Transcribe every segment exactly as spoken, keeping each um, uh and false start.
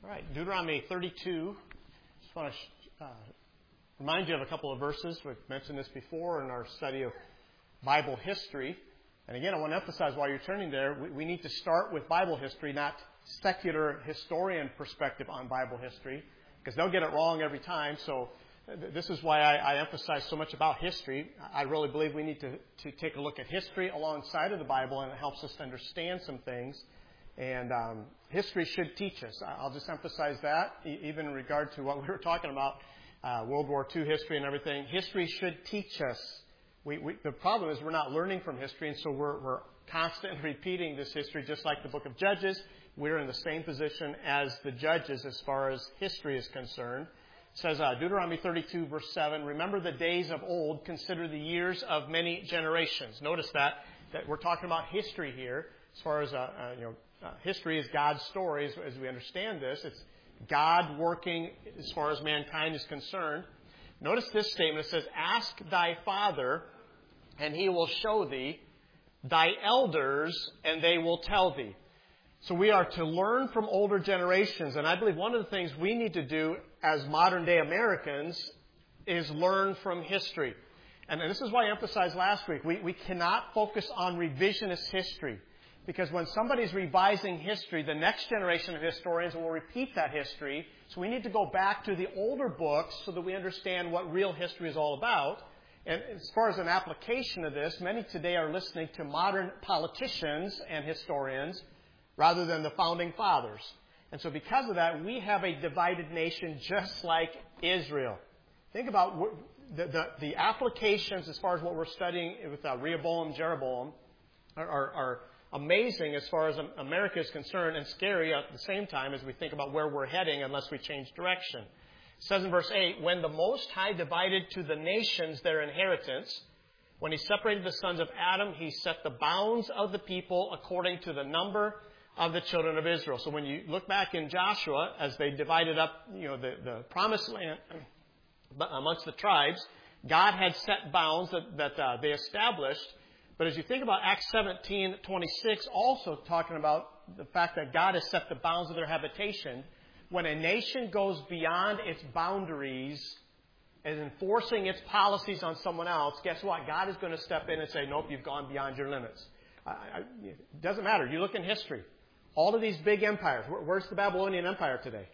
All right, Deuteronomy thirty-two. Just want to uh, remind you of a couple of verses. We've mentioned this before in our study of Bible history. And again, I want to emphasize while you're turning there, we, we need to start with Bible history, not secular historian perspective on Bible history, because they'll get it wrong every time. So th- this is why I, I emphasize so much about history. I really believe we need to, to take a look at history alongside of the Bible, and it helps us to understand some things. And um, history should teach us. I'll just emphasize that, e- even in regard to what we were talking about, uh, World War Two history and everything. History should teach us. We, we, the problem is we're not learning from history, and so we're, we're constantly repeating this history, just like the book of Judges. We're in the same position as the judges as far as history is concerned. It says, uh, Deuteronomy thirty-two, verse seven, remember the days of old, consider the years of many generations. Notice that, that we're talking about history here, as far as, uh, uh, you know, uh, history is God's story, as, as we understand this. It's God working as far as mankind is concerned. Notice this statement. It says, ask thy father, and he will show thee, thy elders, and they will tell thee. So we are to learn from older generations. And I believe one of the things we need to do as modern-day Americans is learn from history. And this is why I emphasized last week, we, we cannot focus on revisionist history. Because when somebody's revising history, the next generation of historians will repeat that history. So we need to go back to the older books so that we understand what real history is all about. And as far as an application of this, many today are listening to modern politicians and historians rather than the founding fathers. And so because of that, we have a divided nation just like Israel. Think about the, the, the applications as far as what we're studying with uh, Rehoboam, Jeroboam are, are, are amazing as far as America is concerned, and scary at the same time as we think about where we're heading unless we change direction. It says in verse eight, when the Most High divided to the nations their inheritance, when he separated the sons of Adam, he set the bounds of the people according to the number of the children of Israel. So when you look back in Joshua, as they divided up, you know, the, the promised land amongst the tribes, God had set bounds that, that uh, they established. But as you think about Acts seventeen twenty-six, also talking about the fact that God has set the bounds of their habitation, when a nation goes beyond its boundaries and enforcing its policies on someone else, guess what? God is going to step in and say, nope, you've gone beyond your limits. I, I, it doesn't matter. You look in history. All of these big empires. Where, where's the Babylonian Empire today?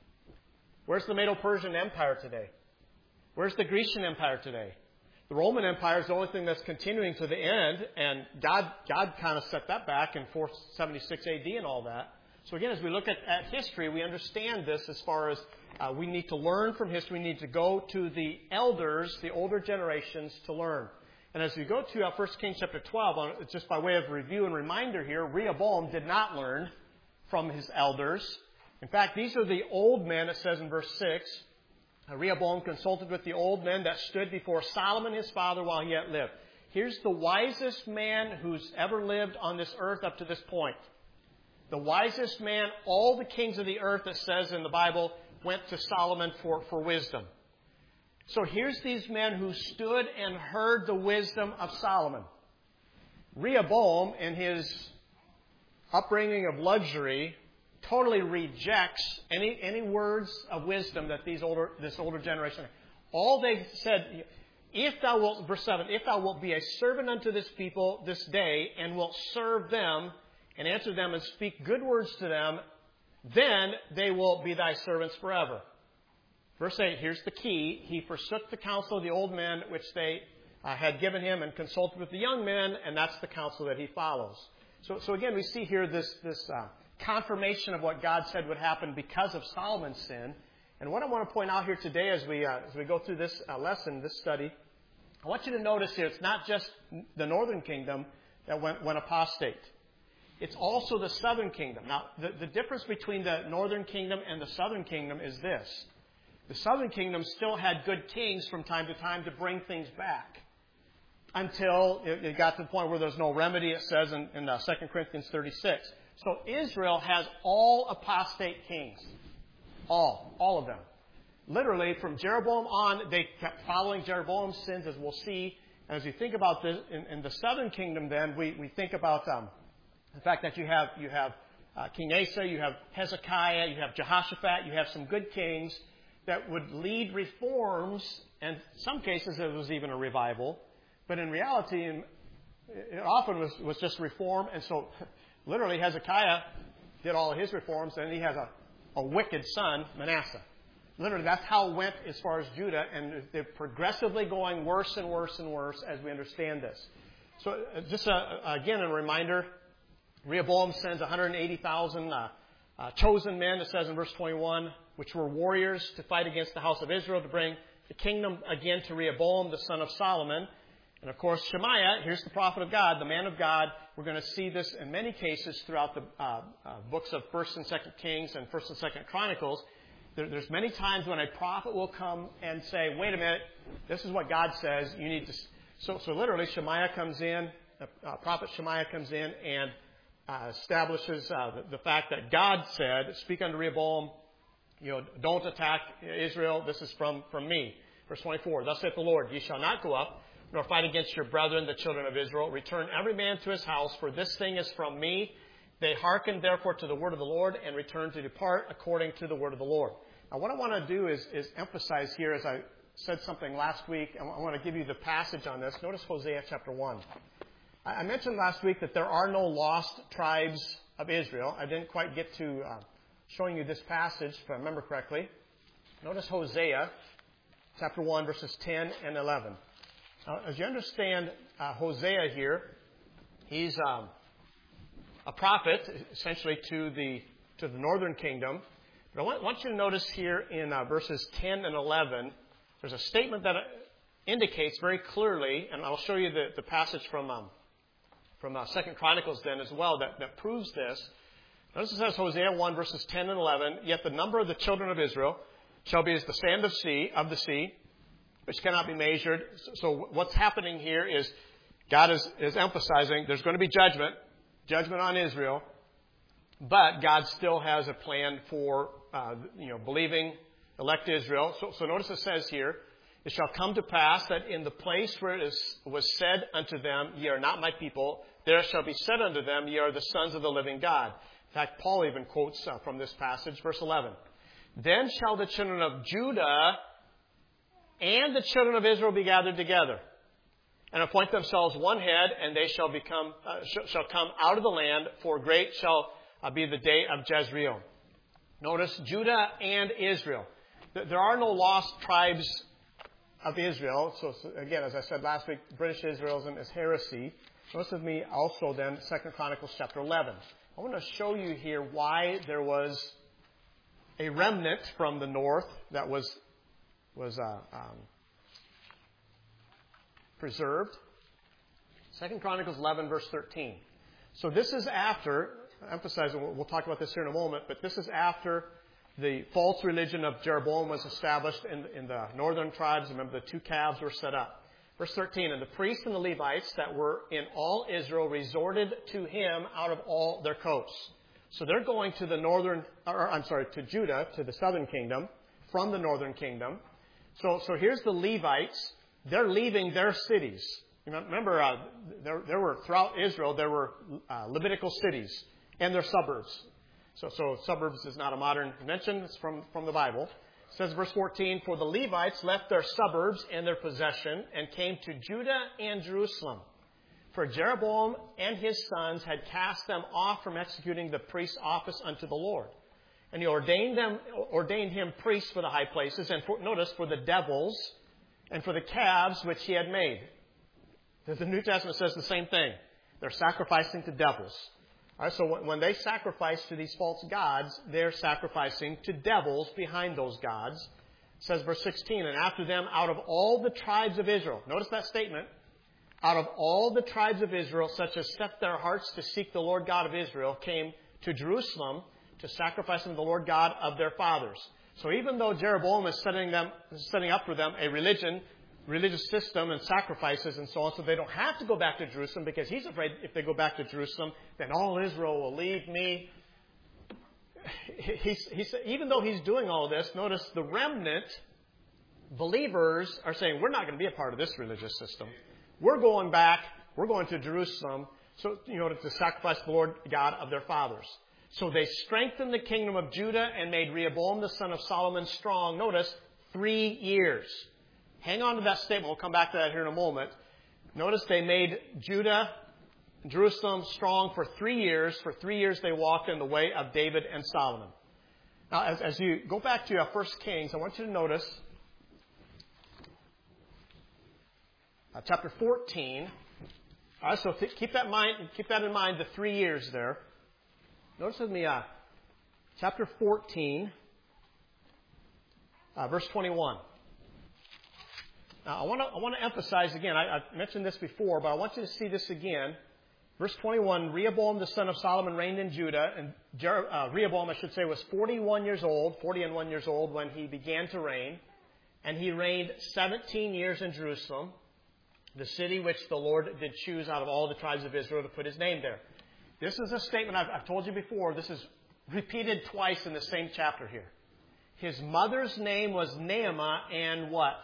Where's the Medo-Persian Empire today? Where's the Grecian Empire today? The Roman Empire is the only thing that's continuing to the end, and God God kind of set that back in four seventy-six A D and all that. So again, as we look at, at history, we understand this as far as uh, we need to learn from history. We need to go to the elders, the older generations, to learn. And as we go to uh, First Kings chapter twelve, on, just by way of review and reminder here, Rehoboam did not learn from his elders. In fact, these are the old men, it says in verse six. Rehoboam consulted with the old men that stood before Solomon his father while he yet lived. Here's the wisest man who's ever lived on this earth up to this point. The wisest man, all the kings of the earth, it says in the Bible, went to Solomon for, for wisdom. So here's these men who stood and heard the wisdom of Solomon. Rehoboam, in his upbringing of luxury, totally rejects any any words of wisdom that these older this older generation. All they said, if thou wilt, verse seven, if thou wilt be a servant unto this people this day, and wilt serve them, and answer them, and speak good words to them, then they will be thy servants forever. Verse eight, here's the key. He forsook the counsel of the old men which they uh, had given him, and consulted with the young men, and that's the counsel that he follows. So, so again, we see here this this. Uh, confirmation of what God said would happen because of Solomon's sin. And what I want to point out here today as we uh, as we go through this uh, lesson, this study, I want you to notice here it's not just the northern kingdom that went, went apostate. It's also the southern kingdom. Now, the, the difference between the northern kingdom and the southern kingdom is this. The southern kingdom still had good kings from time to time to bring things back until it, it got to the point where there's no remedy, it says in, in uh, Second Corinthians thirty-six. So Israel has all apostate kings. All. All of them. Literally, from Jeroboam on, they kept following Jeroboam's sins, as we'll see. And as you think about this, in, in the southern kingdom then, we, we think about um, the fact that you have you have uh, King Asa, you have Hezekiah, you have Jehoshaphat, you have some good kings that would lead reforms, and in some cases it was even a revival. But in reality, it often was, was just reform. And so literally Hezekiah did all of his reforms, and he has a, a wicked son, Manasseh. Literally, that's how it went as far as Judah, and they're progressively going worse and worse and worse as we understand this. So just a, again, a reminder, Rehoboam sends one hundred eighty thousand uh, uh, chosen men, it says in verse twenty-one, which were warriors to fight against the house of Israel to bring the kingdom again to Rehoboam, the son of Solomon. And of course, Shemaiah, here's the prophet of God, the man of God. We're going to see this in many cases throughout the uh, uh, books of First and Second Kings and First and Second Chronicles. There, there's many times when a prophet will come and say, wait a minute, this is what God says. You need to. So, so literally, Shemaiah comes in, the uh, prophet Shemaiah comes in and uh, establishes uh, the, the fact that God said, speak unto Rehoboam, you know, don't attack Israel. This is from, from me. Verse twenty-four, thus saith the Lord, ye shall not go up, nor fight against your brethren, the children of Israel. Return every man to his house, for this thing is from me. They hearkened therefore to the word of the Lord, and returned to depart according to the word of the Lord. Now, what I want to do is, is emphasize here, as I said something last week, I want to give you the passage on this. Notice Hosea chapter one. I mentioned last week that there are no lost tribes of Israel. I didn't quite get to uh, showing you this passage, if I remember correctly. Notice Hosea chapter one, verses ten and eleven. Now, as you understand uh, Hosea here, he's um, a prophet, essentially, to the to the northern kingdom. But I want, want you to notice here in uh, verses ten and eleven, there's a statement that indicates very clearly, and I'll show you the, the passage from um, from uh, Second Chronicles then as well that, that proves this. Notice it says Hosea one, verses ten and eleven, yet the number of the children of Israel shall be as the sand of sea of the sea, which cannot be measured. So, so what's happening here is God is, is emphasizing there's going to be judgment, judgment on Israel, but God still has a plan for uh, you know believing elect Israel. So, so notice it says here, it shall come to pass that in the place where it is, was said unto them, ye are not my people, there shall be said unto them, ye are the sons of the living God. In fact, Paul even quotes uh, from this passage, verse eleven. Then shall the children of Judah and the children of Israel be gathered together, and appoint themselves one head, and they shall become uh, sh- shall come out of the land, for great shall uh, be the day of Jezreel. Notice Judah and Israel. There are no lost tribes of Israel. So, so again, as I said last week, British Israelism is heresy. Notice with me also then Second Chronicles chapter eleven. I want to show you here why there was a remnant from the north that was was uh, um, preserved. Second Chronicles eleven, verse thirteen. So this is after, emphasizing, we'll, we'll talk about this here in a moment, but this is after the false religion of Jeroboam was established in, in the northern tribes. Remember, the two calves were set up. Verse thirteen, and the priests and the Levites that were in all Israel resorted to him out of all their coasts. So they're going to the northern, or I'm sorry, to Judah, to the southern kingdom, from the northern kingdom. So, so here's the Levites. They're leaving their cities. You know, remember, uh, there, there were, throughout Israel, there were uh, Levitical cities and their suburbs. So, so suburbs is not a modern invention. It's from, from the Bible. It says, verse fourteen, for the Levites left their suburbs and their possession and came to Judah and Jerusalem. For Jeroboam and his sons had cast them off from executing the priest's office unto the Lord. And he ordained them, ordained him priests for the high places, and for, notice, for the devils and for the calves which he had made. The New Testament says the same thing. They're sacrificing to devils. All right, so when they sacrifice to these false gods, they're sacrificing to devils behind those gods. It says verse sixteen, and after them out of all the tribes of Israel. Notice that statement. Out of all the tribes of Israel, such as set their hearts to seek the Lord God of Israel, came to Jerusalem to sacrifice unto the Lord God of their fathers. So even though Jeroboam is setting them, setting up for them a religion, religious system and sacrifices and so on, so they don't have to go back to Jerusalem, because he's afraid if they go back to Jerusalem, then all Israel will leave me. He's, he's, even though he's doing all this, notice the remnant believers are saying, we're not going to be a part of this religious system. We're going back. We're going to Jerusalem, so you know, to sacrifice the Lord God of their fathers. So they strengthened the kingdom of Judah and made Rehoboam the son of Solomon strong. Notice, three years. Hang on to that statement. We'll come back to that here in a moment. Notice they made Judah, Jerusalem strong for three years. For three years they walked in the way of David and Solomon. Now, as, as you go back to uh, First Kings, I want you to notice uh, chapter fourteen. All right, so th- keep that mind, keep that in mind. The three years there. Notice with me, uh, chapter fourteen, uh, verse twenty-one. Now, I want to I want to emphasize again. I, I've mentioned this before, but I want you to see this again. Verse twenty-one, Rehoboam the son of Solomon reigned in Judah, and Jer- uh, Rehoboam, I should say, was forty-one years old, forty and one years old when he began to reign, and he reigned seventeen years in Jerusalem, the city which the Lord did choose out of all the tribes of Israel to put his name there. This is a statement I've, I've told you before. This is repeated twice in the same chapter here. His mother's name was Naamah and what?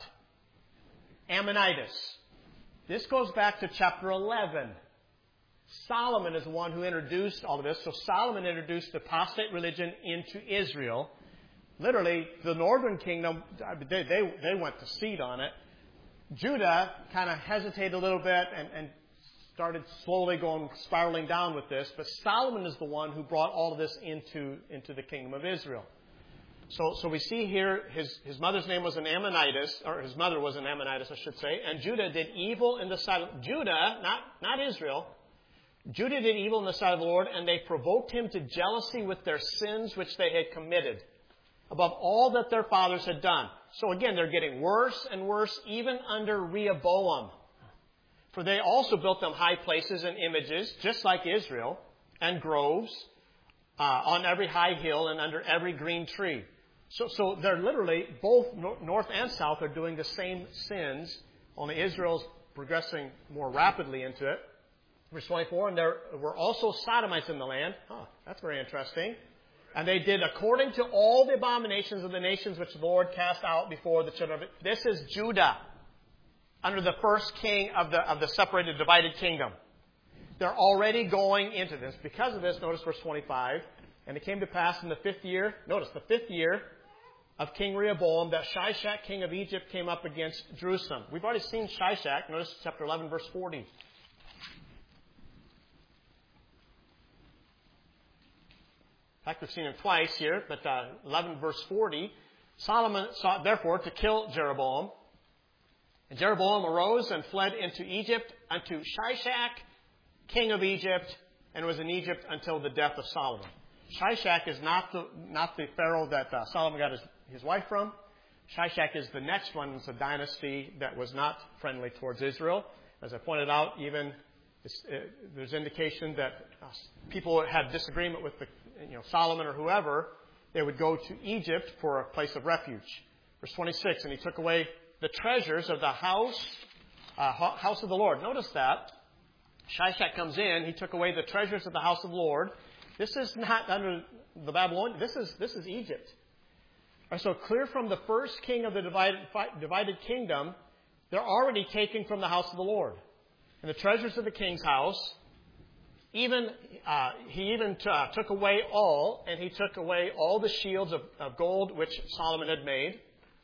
Ammonitis. This goes back to chapter eleven. Solomon is the one who introduced all of this. So Solomon introduced the apostate religion into Israel. Literally, the northern kingdom, they, they, they went to seed on it. Judah kind of hesitated a little bit and, and started slowly going, spiraling down with this. But Solomon is the one who brought all of this into, into the kingdom of Israel. So, so we see here his, his mother's name was an Ammonitis, or his mother was an Ammonitis, I should say. And Judah did evil in the sight of, Judah, not, not Israel, Judah did evil in the sight of the Lord, and they provoked him to jealousy with their sins which they had committed, above all that their fathers had done. So again, they're getting worse and worse, even under Rehoboam. For they also built them high places and images, just like Israel, and groves uh, on every high hill and under every green tree. So, so they're literally, both north and south are doing the same sins, only Israel's progressing more rapidly into it. Verse twenty-four, and there were also Sodomites in the land. Huh, that's very interesting. And they did according to all the abominations of the nations which the Lord cast out before the children of it. This is Judah, under the first king of the of the separated, divided kingdom. They're already going into this. Because of this, notice verse twenty-five. And it came to pass in the fifth year, notice the fifth year of King Rehoboam, that Shishak, king of Egypt, came up against Jerusalem. We've already seen Shishak. Notice chapter eleven, verse forty. In fact, we've seen him twice here, but uh, eleven verse forty, Solomon sought therefore to kill Jeroboam. And Jeroboam arose and fled into Egypt unto Shishak, king of Egypt, and was in Egypt until the death of Solomon. Shishak is not the, not the pharaoh that uh, Solomon got his, his wife from. Shishak is the next one. It's a dynasty that was not friendly towards Israel. As I pointed out, even this, uh, there's indication that uh, people had disagreement with the you know, Solomon or whoever, they would go to Egypt for a place of refuge. Verse twenty-six, and he took away the treasures of the house, uh, house of the Lord. Notice that. Shishak comes in, he took away the treasures of the house of the Lord. This is not under the Babylonian, this is, this is Egypt. Right, so clear from the first king of the divided, divided kingdom, they're already taking from the house of the Lord. And the treasures of the king's house, Even uh, he even t- uh, took away all, and he took away all the shields of, of gold which Solomon had made.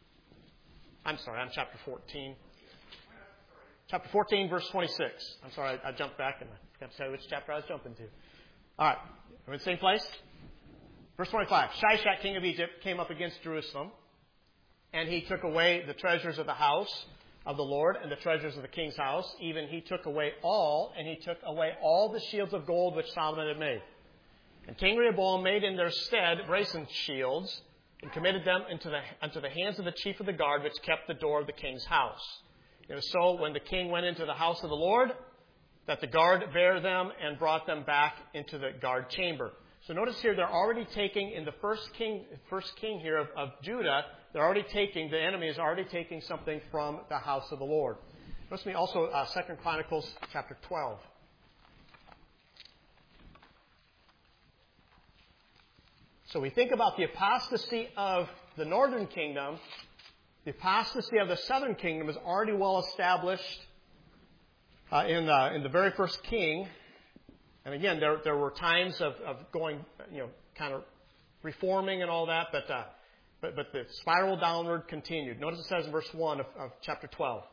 I'm sorry, I'm chapter fourteen. Chapter fourteen, verse twenty-six. I'm sorry, I, I jumped back and I forgot to tell you which chapter I was jumping to. All right, we're in the same place. Verse twenty-five. Shishak, king of Egypt, came up against Jerusalem, and he took away the treasures of the house of the Lord and the treasures of the king's house. Even he took away all, and he took away all the shields of gold which Solomon had made. And King Rehoboam made in their stead brazen shields, and committed them into the, into the hands of the chief of the guard, which kept the door of the king's house. It was so, when the king went into the house of the Lord, that the guard bare them and brought them back into the guard chamber. So notice here, they're already taking, in the first king, first king here of, of Judah, they're already taking, the enemy is already taking something from the house of the Lord. Notice me also, uh, Second Chronicles chapter twelve. So we think about the apostasy of the northern kingdom. The apostasy of the southern kingdom is already well established uh, in, uh, in the very first king. And again, there, there were times of, of going you know, kind of reforming and all that, but uh, but but the spiral downward continued. Notice it says in verse one of, of chapter twelve.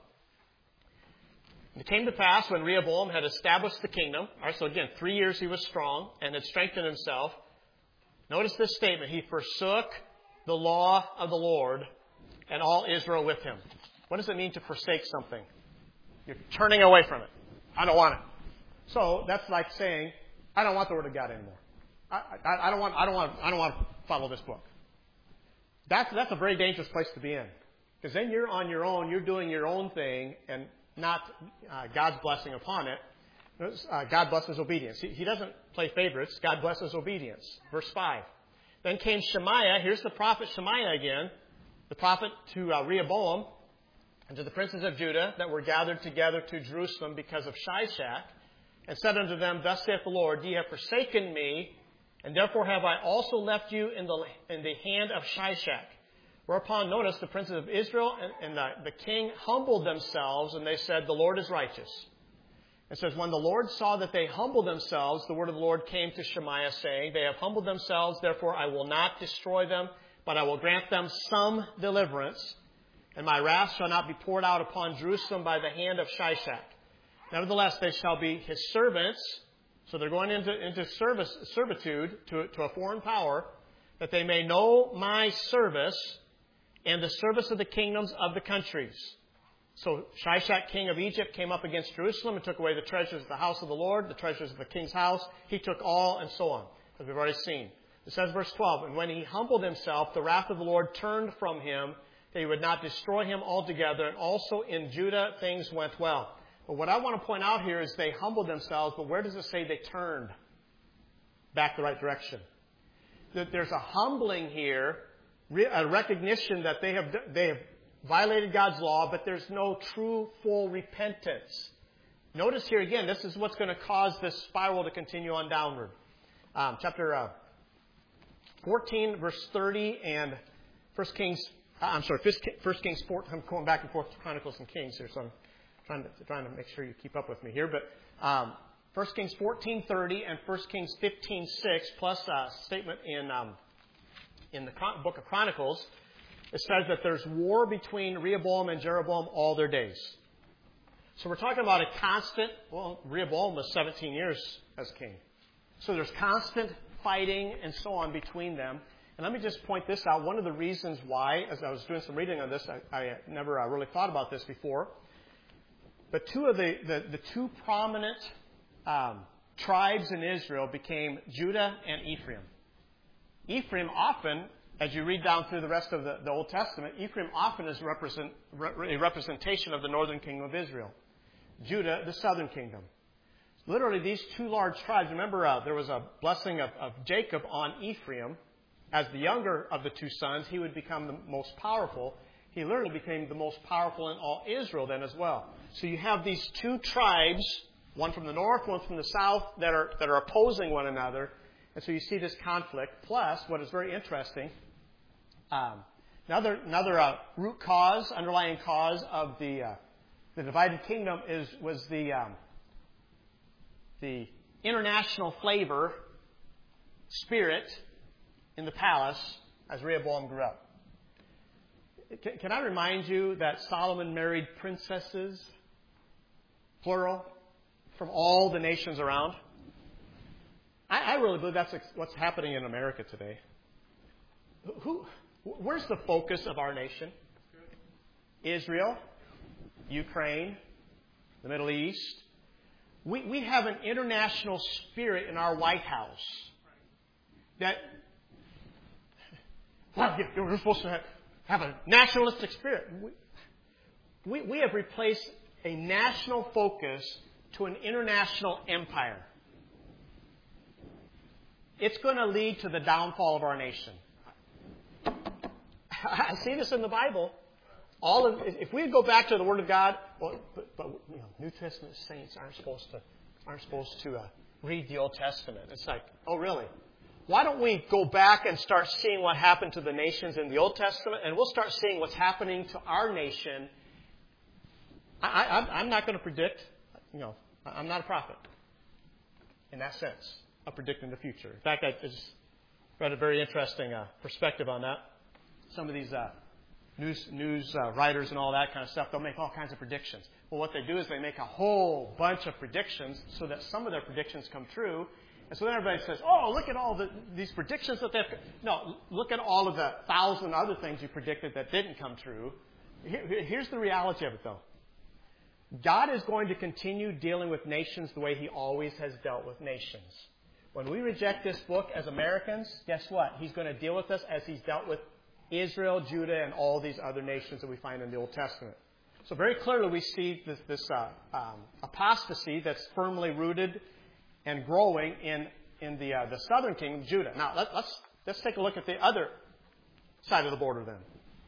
And it came to pass when Rehoboam had established the kingdom. All right, so again, three years he was strong and had strengthened himself. Notice this statement: he forsook the law of the Lord, and all Israel with him. What does it mean to forsake something? You're turning away from it. I don't want it. So that's like saying, I don't want the Word of God anymore. I, I, I don't want. I don't want. I don't want to follow this book. That's that's a very dangerous place to be in, because then you're on your own. You're doing your own thing, and not uh, God's blessing upon it. Uh, God blesses obedience. He, he doesn't play favorites. God blesses obedience. Verse five. Then came Shemaiah. Here's the prophet Shemaiah again, the prophet to uh, Rehoboam and to the princes of Judah that were gathered together to Jerusalem because of Shishak, and said unto them, Thus saith the Lord, Ye have forsaken me, and therefore have I also left you in the in the hand of Shishak. Whereupon, notice, the princes of Israel and, and the, the king humbled themselves, and they said, The Lord is righteous. It says, When the Lord saw that they humbled themselves, the word of the Lord came to Shemaiah, saying, They have humbled themselves, therefore I will not destroy them, but I will grant them some deliverance, and my wrath shall not be poured out upon Jerusalem by the hand of Shishak. Nevertheless, they shall be his servants. So they're going into, into service, servitude to, to a foreign power, that they may know my service and the service of the kingdoms of the countries. So Shishak, king of Egypt, came up against Jerusalem and took away the treasures of the house of the Lord, the treasures of the king's house. He took all, and so on, as we've already seen. It says, verse twelve, And when he humbled himself, the wrath of the Lord turned from him, that he would not destroy him altogether. And also in Judah things went well. But what I want to point out here is they humbled themselves, but where does it say they turned back the right direction? That there's a humbling here, a recognition that they have they have violated God's law, but there's no true, full repentance. Notice here again, this is what's going to cause this spiral to continue on downward. Um, chapter uh, fourteen, verse thirty, and First Kings. I'm sorry, First Kings four. I'm going back and forth to Chronicles and Kings here, so I'm trying to trying to make sure you keep up with me here. But um, First Kings fourteen thirty and First Kings fifteen six, plus a statement in um, in the book of Chronicles, it says that there's war between Rehoboam and Jeroboam all their days. So we're talking about a constant. Well, Rehoboam was seventeen years as king, so there's constant fighting and so on between them. And let me just point this out. One of the reasons why, as I was doing some reading on this, I, I never uh, really thought about this before. But two of the, the, the two prominent um, tribes in Israel became Judah and Ephraim. Ephraim often, as you read down through the rest of the, the Old Testament, Ephraim often is represent, re, a representation of the northern kingdom of Israel. Judah, the southern kingdom. Literally, these two large tribes, remember uh, there was a blessing of, of Jacob on Ephraim. As the younger of the two sons, he would become the most powerful. He literally became the most powerful in all Israel then as well. So you have these two tribes, one from the north, one from the south, that are that are opposing one another. And so you see this conflict. Plus, what is very interesting, um, another another uh, root cause, underlying cause of the uh, the divided kingdom is was the um, the international flavor, spirit in the palace as Rehoboam grew up. Can, can I remind you that Solomon married princesses, plural, from all the nations around? I, I really believe that's what's happening in America today. Who, where's the focus of our nation? Israel, Ukraine, the Middle East. We, we have an international spirit in our White House that well, we're supposed to have, have a nationalistic spirit. We, we, we have replaced a national focus to an international empire. It's going to lead to the downfall of our nation. I see this in the Bible. All of, if we go back to the Word of God, well, but, but you know, New Testament saints aren't supposed to aren't supposed to uh, read the Old Testament. It's like, oh, really? Why don't we go back and start seeing what happened to the nations in the Old Testament, and we'll start seeing what's happening to our nation. I, I, I'm not going to predict, you know, I'm not a prophet in that sense of predicting the future. In fact, I just, read a very interesting uh, perspective on that. Some of these uh, news news uh, writers and all that kind of stuff, they'll make all kinds of predictions. Well, what they do is they make a whole bunch of predictions so that some of their predictions come true. And so then everybody says, oh, look at all the, these predictions that they've... No, look at all of the thousand other things you predicted that didn't come true. Here, here's the reality of it, though. God is going to continue dealing with nations the way He always has dealt with nations. When we reject this book as Americans, guess what? He's going to deal with us as He's dealt with Israel, Judah, and all these other nations that we find in the Old Testament. So very clearly we see this, this uh, um, apostasy that's firmly rooted and growing in, in the, uh, the southern kingdom, Judah. Now, let, let's, let's take a look at the other side of the border then.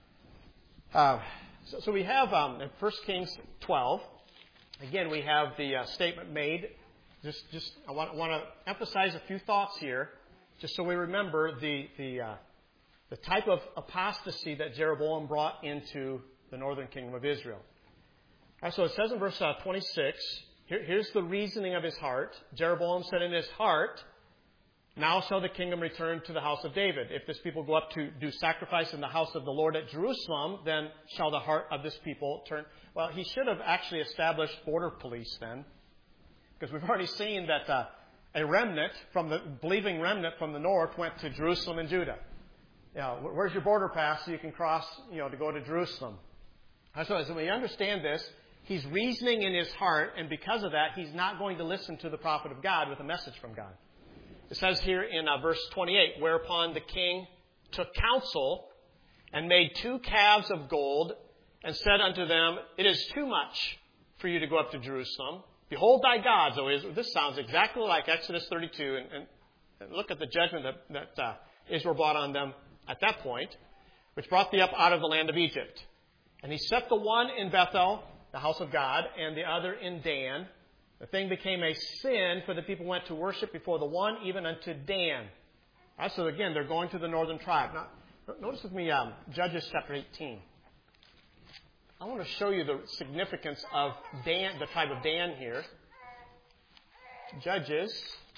Uh, so, so we have um, in First Kings twelve, again, we have the uh, statement made. Just, just I want, want to emphasize a few thoughts here, just so we remember the, the, uh, the type of apostasy that Jeroboam brought into the northern kingdom of Israel. All right, so it says in verse uh, twenty-six, here, here's the reasoning of his heart. Jeroboam said in his heart, now shall the kingdom return to the house of David. If this people go up to do sacrifice in the house of the Lord at Jerusalem, then shall the heart of this people turn. Well, he should have actually established border police then, because we've already seen that uh, a remnant from the believing remnant from the north went to Jerusalem and Judah. You know, where's your border pass so you can cross, you know, to go to Jerusalem? So as we understand this, he's reasoning in his heart, and because of that, he's not going to listen to the prophet of God with a message from God. It says here in uh, verse twenty-eight, whereupon the king took counsel and made two calves of gold and said unto them, it is too much for you to go up to Jerusalem. Behold thy gods, O Israel. This sounds exactly like Exodus thirty-two. And, and, and look at the judgment that, that uh, Israel brought on them at that point, which brought thee up out of the land of Egypt. And he set the one in Bethel, the house of God, and the other in Dan. The thing became a sin, for the people went to worship before the one, even unto Dan. Right, so again, they're going to the northern tribe. Now, notice with me um, Judges chapter eighteen. I want to show you the significance of Dan, the tribe of Dan here. Judges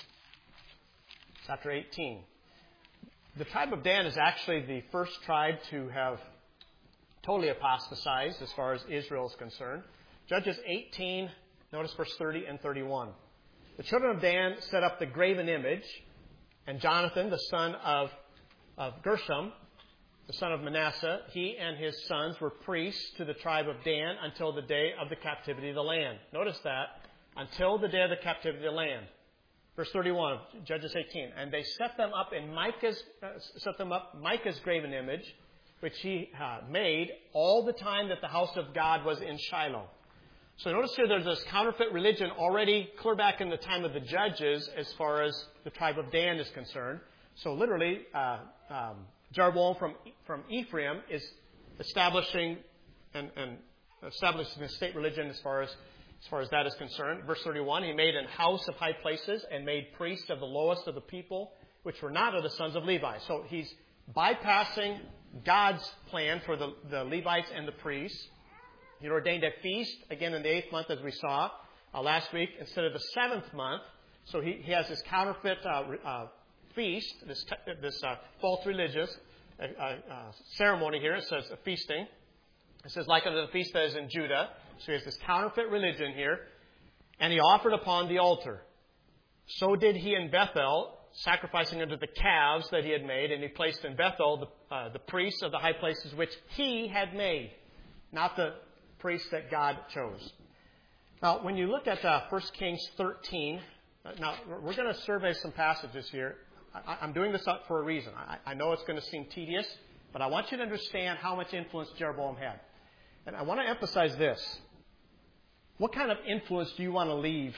chapter eighteen. The tribe of Dan is actually the first tribe to have totally apostatized as far as Israel is concerned. Judges eighteen, notice verse thirty and thirty-one. The children of Dan set up the graven image, and Jonathan, the son of, of Gershom, the son of Manasseh, he and his sons were priests to the tribe of Dan until the day of the captivity of the land. Notice that, until the day of the captivity of the land. Verse thirty-one of Judges eighteen. And they set them up in Micah's, uh, set them up Micah's graven image, which he uh, made all the time that the house of God was in Shiloh. So notice here there's this counterfeit religion already clear back in the time of the Judges as far as the tribe of Dan is concerned. So literally, uh, um, Jeroboam from, from Ephraim is establishing and, and establishing a state religion as far as As far as that is concerned. Verse thirty-one, he made an house of high places and made priests of the lowest of the people, which were not of the sons of Levi. So he's bypassing God's plan for the, the Levites and the priests. He ordained a feast, again in the eighth month as we saw uh, last week, instead of the seventh month. So he, he has this counterfeit uh, uh, feast, this, this uh, false religious uh, uh, ceremony here. It says a feasting. It says, like unto the feast that is in Judah. So he has this counterfeit religion here. And he offered upon the altar. So did he in Bethel, sacrificing unto the calves that he had made. And he placed in Bethel the, uh, the priests of the high places which he had made. Not the priests that God chose. Now, when you look at uh, First Kings thirteen, uh, now we're going to survey some passages here. I, I'm doing this up for a reason. I, I know it's going to seem tedious, but I want you to understand how much influence Jeroboam had. And I want to emphasize this. What kind of influence do you want to leave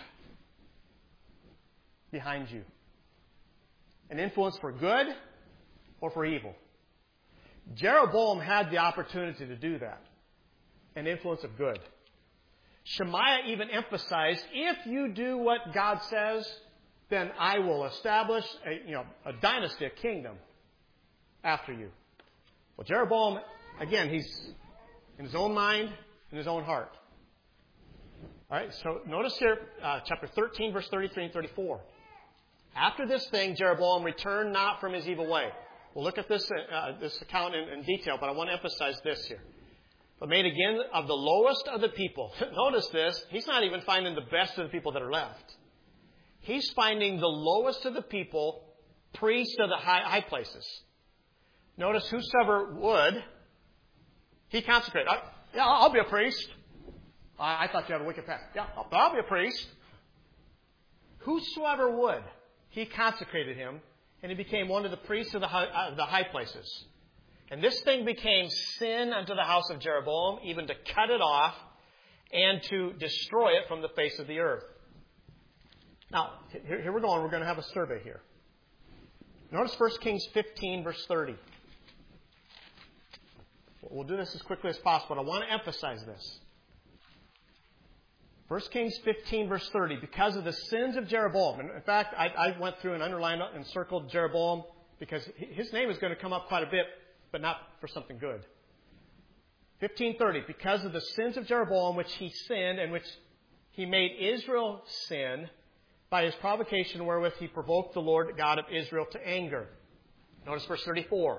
behind you? An influence for good or for evil? Jeroboam had the opportunity to do that. An influence of good. Shemaiah even emphasized, if you do what God says, then I will establish a, you know, a dynasty, a kingdom after you. Well, Jeroboam, again, he's in his own mind, in his own heart. All right, so notice here, uh, chapter thirteen, verse thirty-three and thirty-four. After this thing, Jeroboam returned not from his evil way. We'll look at this, uh, this account in, in detail, but I want to emphasize this here. But made again of the lowest of the people. Notice this. He's not even finding the best of the people that are left. He's finding the lowest of the people, priests of the high, high places. Notice whosoever would, he consecrated. I, yeah, I'll be a priest. I, I thought you had a wicked past. Yeah, I'll, I'll be a priest. Whosoever would, he consecrated him, and he became one of the priests of the high, uh, the high places. And this thing became sin unto the house of Jeroboam, even to cut it off and to destroy it from the face of the earth. Now, here, here we're going. We're going to have a survey here. Notice First Kings fifteen, verse thirty. We'll do this as quickly as possible, but I want to emphasize this. First Kings fifteen, verse thirty, because of the sins of Jeroboam. And in fact, I, I went through and underlined and circled Jeroboam because his name is going to come up quite a bit, but not for something good. fifteen thirty, because of the sins of Jeroboam, which he sinned and which he made Israel sin by his provocation wherewith he provoked the Lord God of Israel to anger. Notice verse thirty-four.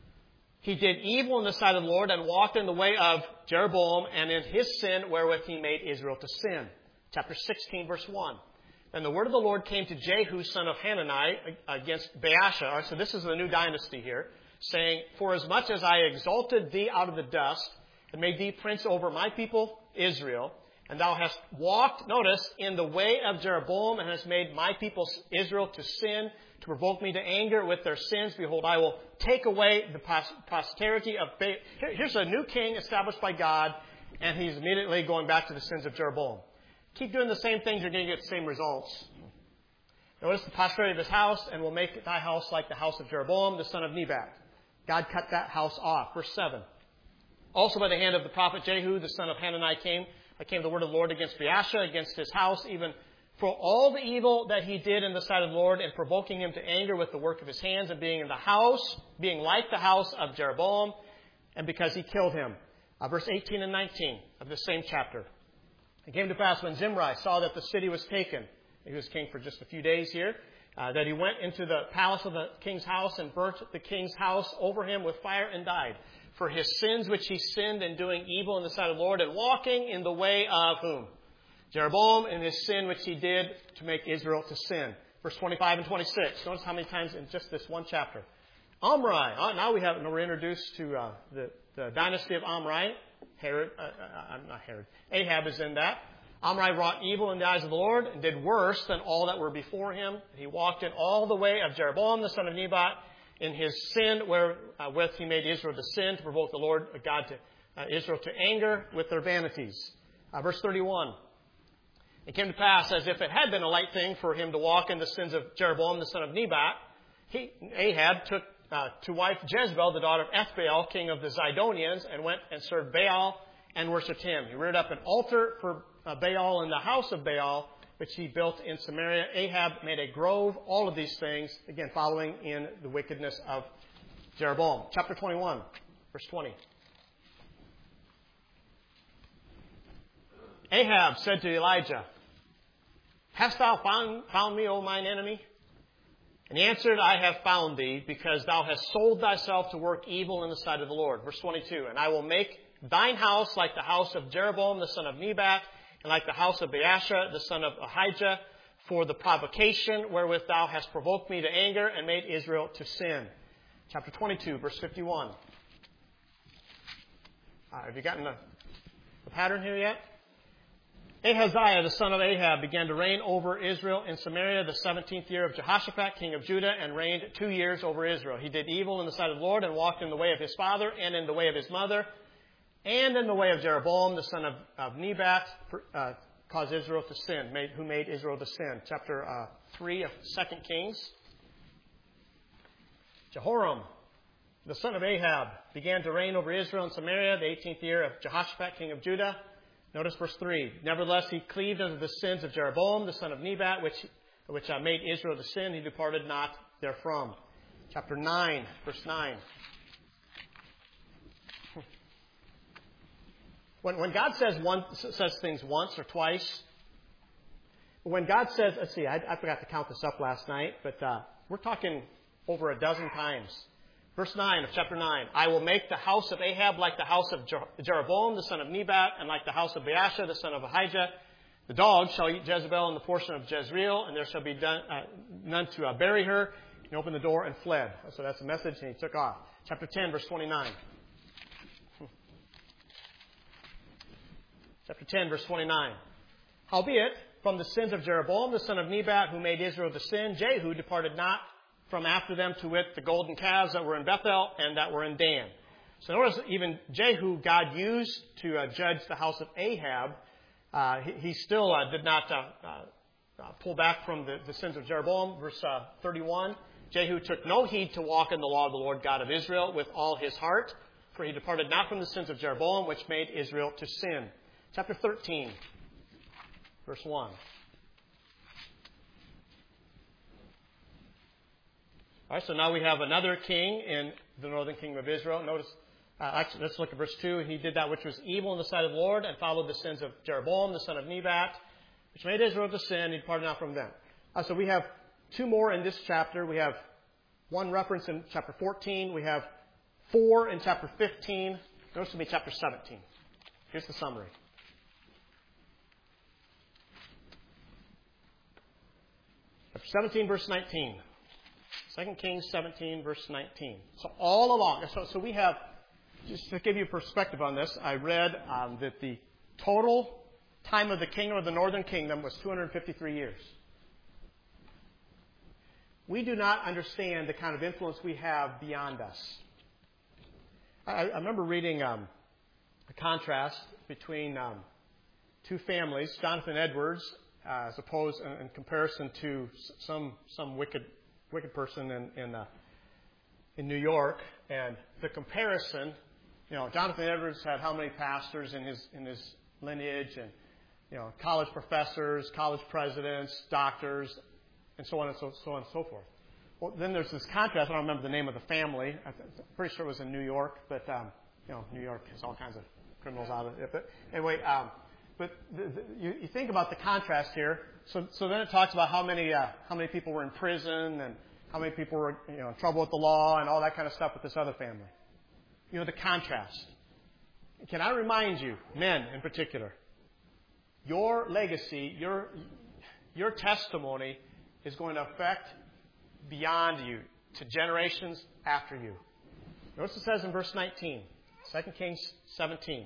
He did evil in the sight of the Lord and walked in the way of Jeroboam and in his sin wherewith he made Israel to sin. Chapter sixteen, verse one. Then the word of the Lord came to Jehu, son of Hanani, against Baasha. So this is the new dynasty here, saying, forasmuch as I exalted thee out of the dust and made thee prince over my people Israel, and thou hast walked, notice, in the way of Jeroboam and hast made my people Israel to sin, to provoke me to anger with their sins, behold, I will take away the posterity of... Ba- Here's a new king established by God, and he's immediately going back to the sins of Jeroboam. Keep doing the same things, you're going to get the same results. Notice the posterity of his house, and will make thy house like the house of Jeroboam, the son of Nebat. God cut that house off. Verse seven. Also by the hand of the prophet Jehu, the son of Hanani, came, came the word of the Lord against Baasha, against his house, even for all the evil that he did in the sight of the Lord, and provoking him to anger with the work of his hands, and being in the house, being like the house of Jeroboam, and because he killed him. Uh, verse eighteen and nineteen of this same chapter. It came to pass when Zimri saw that the city was taken, he was king for just a few days here, uh, that he went into the palace of the king's house and burnt the king's house over him with fire and died. For his sins which he sinned in doing evil in the sight of the Lord, and walking in the way of whom? Jeroboam, in his sin which he did to make Israel to sin. Verse twenty-five and twenty-six. Notice how many times in just this one chapter. Omri. Oh, now we have, we're introduced to uh, the, the dynasty of Omri. Herod, uh, uh, not Herod. Ahab is in that. Omri wrought evil in the eyes of the Lord and did worse than all that were before him. He walked in all the way of Jeroboam, the son of Nebat, in his sin wherewith he made Israel to sin, to provoke the Lord God to uh, Israel to anger with their vanities. Uh, verse thirty-one. It came to pass, as if it had been a light thing for him to walk in the sins of Jeroboam, the son of Nebat, he, Ahab took uh, to wife Jezebel, the daughter of Ethbaal, king of the Zidonians, and went and served Baal and worshipped him. He reared up an altar for uh, Baal in the house of Baal, which he built in Samaria. Ahab made a grove, all of these things, again, following in the wickedness of Jeroboam. Chapter twenty-one, verse twenty. Ahab said to Elijah, Hast thou found, found me, O mine enemy? And he answered, I have found thee, because thou hast sold thyself to work evil in the sight of the Lord. Verse twenty-two, And I will make thine house like the house of Jeroboam, the son of Nebat, and like the house of Baasha, the son of Ahijah, for the provocation wherewith thou hast provoked me to anger and made Israel to sin. Chapter twenty-two, verse fifty-one. Uh, have you gotten the, the pattern here yet? Ahaziah, the son of Ahab, began to reign over Israel in Samaria the seventeenth year of Jehoshaphat, king of Judah, and reigned two years over Israel. He did evil in the sight of the Lord and walked in the way of his father and in the way of his mother and in the way of Jeroboam, the son of, of Nebat, uh, caused Israel to sin, made, who made Israel to sin. Chapter uh, three of Second Kings. Jehoram, the son of Ahab, began to reign over Israel in Samaria the eighteenth year of Jehoshaphat, king of Judah. Notice verse three. Nevertheless, he cleaved unto the sins of Jeroboam, the son of Nebat, which, which uh, made Israel to sin. He departed not therefrom. Chapter nine, verse nine. When, when God says one, says things once or twice, when God says, let's see, I, I forgot to count this up last night, but uh, we're talking over a dozen times. Verse nine of chapter nine, I will make the house of Ahab like the house of Jer- Jeroboam, the son of Nebat, and like the house of Baasha, the son of Ahijah. The dogs shall eat Jezebel in the portion of Jezreel, and there shall be done, uh, none to uh, bury her. He opened the door and fled. So that's the message, and he took off. Chapter ten, verse twenty-nine. Chapter ten, verse twenty-nine. Howbeit, from the sins of Jeroboam, the son of Nebat, who made Israel to sin, Jehu departed not from after them, to wit, the golden calves that were in Bethel and that were in Dan. So notice even Jehu God used to uh, judge the house of Ahab. Uh, he, he still uh, did not uh, uh, pull back from the, the sins of Jeroboam. Verse uh, thirty-one, Jehu took no heed to walk in the law of the Lord God of Israel with all his heart, for he departed not from the sins of Jeroboam, which made Israel to sin. Chapter thirteen, verse one. All right, so now we have another king in the northern kingdom of Israel. Notice, uh, actually, let's look at verse two. He did that which was evil in the sight of the Lord and followed the sins of Jeroboam, the son of Nebat, which made Israel to sin. He departed not from them. Uh, so we have two more in this chapter. We have one reference in chapter fourteen. We have four in chapter fifteen. Notice to me chapter seventeen. Here's the summary. Chapter seventeen, verse nineteen. Second Kings seventeen, verse nineteen. So all along, so, so we have, just to give you perspective on this, I read um, that the total time of the kingdom of the northern kingdom was two hundred fifty-three years. We do not understand the kind of influence we have beyond us. I, I remember reading um, a contrast between um, two families, Jonathan Edwards, uh, as opposed in, in comparison to some some wicked wicked person in in, uh, in New York, and the comparison, you know, Jonathan Edwards had how many pastors in his in his lineage, and you know, college professors, college presidents, doctors, and so on and so, so on and so forth. Well, then there's this contrast. I don't remember the name of the family. I'm pretty sure it was in New York, but um, you know, New York has all kinds of criminals out of it. But anyway, um, but the, the, you, you think about the contrast here. So, so then it talks about how many uh, how many people were in prison and how many people were, you know, in trouble with the law and all that kind of stuff with this other family. You know, the contrast. Can I remind you, men in particular, your legacy, your your testimony is going to affect beyond you to generations after you. Notice it says in verse nineteen, Second Kings seventeen.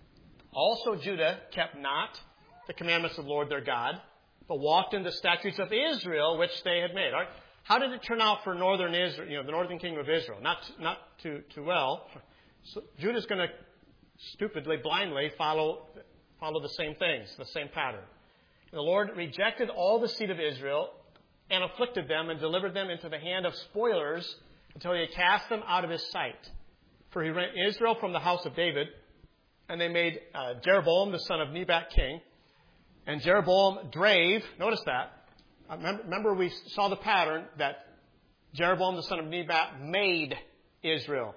Also Judah kept not the commandments of the Lord their God, but walked in the statutes of Israel, which they had made. All right? How did it turn out for northern Israel, you know, the northern kingdom of Israel? Not not too too well. So Judah's going to stupidly, blindly follow follow the same things, the same pattern. The Lord rejected all the seed of Israel and afflicted them and delivered them into the hand of spoilers until he had cast them out of his sight. For he rent Israel from the house of David, and they made uh, Jeroboam the son of Nebat king. And Jeroboam drave, notice that. Uh, remember, remember we saw the pattern that Jeroboam the son of Nebat made Israel.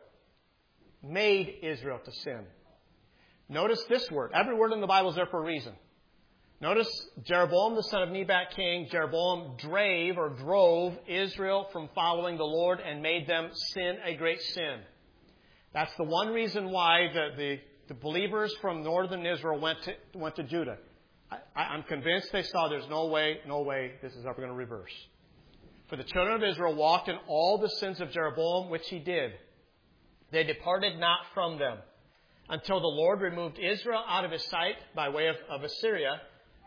Made Israel to sin. Notice this word. Every word in the Bible is there for a reason. Notice Jeroboam the son of Nebat king, Jeroboam drave or drove Israel from following the Lord and made them sin a great sin. That's the one reason why the, the, the believers from northern Israel went to, went to Judah. I, I'm convinced they saw there's no way, no way this is ever going to reverse. For the children of Israel walked in all the sins of Jeroboam, which he did. They departed not from them until the Lord removed Israel out of his sight by way of, of Assyria,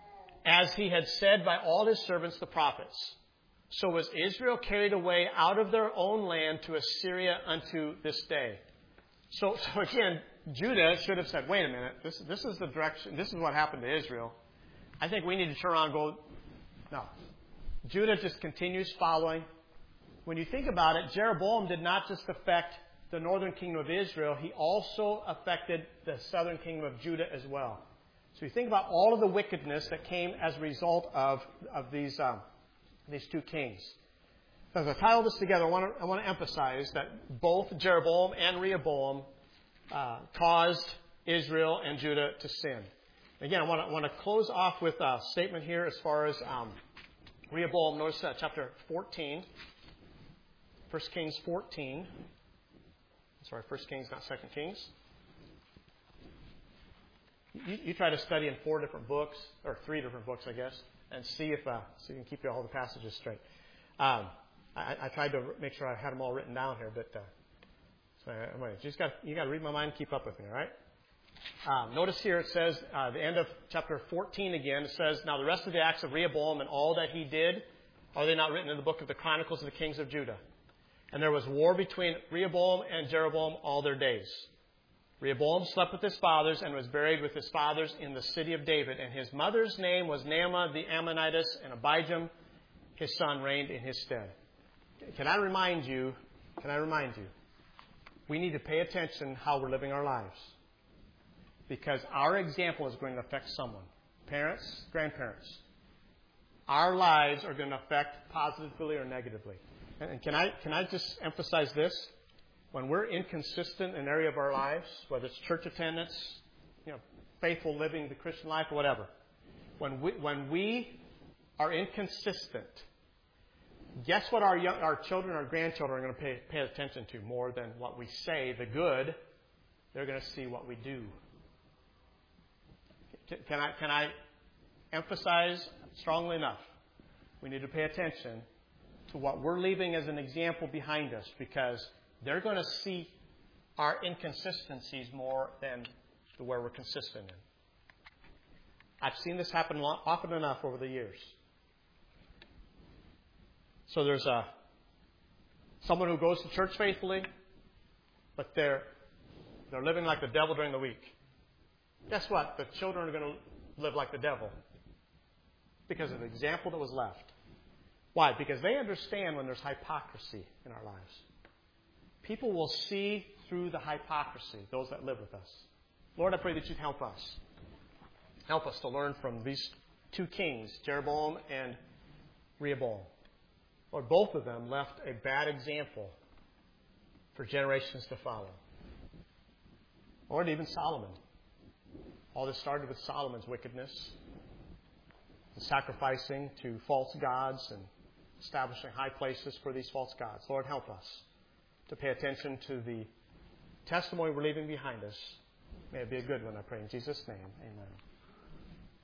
as he had said by all his servants the prophets. So was Israel carried away out of their own land to Assyria unto this day. So, so again, Judah should have said, wait a minute, this, this is the direction, this is what happened to Israel. I think we need to turn around and go, no. Judah just continues following. When you think about it, Jeroboam did not just affect the northern kingdom of Israel, he also affected the southern kingdom of Judah as well. So you think about all of the wickedness that came as a result of, of these, um, these two kings. So as I tie all this together, I want to, I want to emphasize that both Jeroboam and Rehoboam uh, caused Israel and Judah to sin. Again, I want to, want to close off with a statement here as far as um, Rehoboam. Notice uh, chapter fourteen, First Kings fourteen. Sorry, First Kings, not Second Kings. You, you try to study in four different books, or three different books, I guess, and see if uh, so you can keep all the passages straight. Um, I, I tried to make sure I had them all written down here, but uh, so anyway, you just got you got to read my mind and keep up with me, all right? Um, notice here it says, uh, the end of chapter fourteen again, it says, now the rest of the acts of Rehoboam and all that he did, are they not written in the book of the Chronicles of the Kings of Judah? And there was war between Rehoboam and Jeroboam all their days. Rehoboam slept with his fathers and was buried with his fathers in the city of David. And his mother's name was Naamah the Ammonitess, and Abijam, his son, reigned in his stead. Can I remind you, can I remind you, we need to pay attention how we're living our lives. Because our example is going to affect someone. Parents, grandparents. Our lives are going to affect positively or negatively. And can I can I just emphasize this? When we're inconsistent in an area of our lives, whether it's church attendance, you know, faithful living the Christian life, or whatever, when we when we are inconsistent, guess what our young, our children, our grandchildren are going to pay pay attention to more than what we say, the good. They're going to see what we do. Can I can I emphasize strongly enough? We need to pay attention to what we're leaving as an example behind us, because they're going to see our inconsistencies more than the where we're consistent in. I've seen this happen often enough over the years. So there's a someone who goes to church faithfully, but they're they're living like the devil during the week. Guess what? The children are going to live like the devil because of the example that was left. Why? Because they understand when there's hypocrisy in our lives. People will see through the hypocrisy, those that live with us. Lord, I pray that you'd help us. Help us to learn from these two kings, Jeroboam and Rehoboam. Lord, both of them left a bad example for generations to follow. Lord, even Solomon. All this started with Solomon's wickedness, and sacrificing to false gods and establishing high places for these false gods. Lord, help us to pay attention to the testimony we're leaving behind us. May it be a good one, I pray in Jesus' name. Amen.